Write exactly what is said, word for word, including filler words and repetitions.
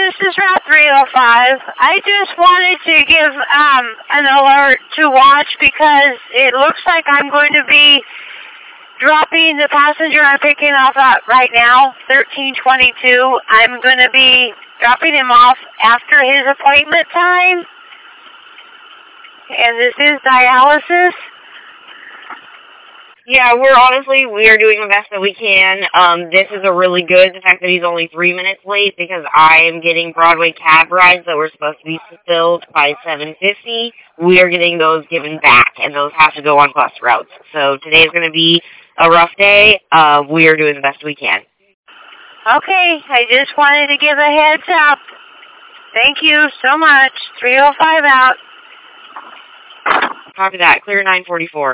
this is Route three oh five. I just wanted to give um, an alert to watch because it looks like I'm going to be dropping the passenger I'm picking off at right now, thirteen twenty-two. I'm going to be dropping him off after his appointment time. And this is dialysis. Yeah, we're honestly, we are doing the best that we can. Um, this is a really good, the fact that he's only three minutes late, because I am getting Broadway cab rides that were supposed to be fulfilled by seven fifty. We are getting those given back, and those have to go on bus routes. So today's going to be a rough day. Uh, we are doing the best we can. Okay, I just wanted to give a heads up. Thank you so much. three oh five out. Copy that. Clear nine forty-four.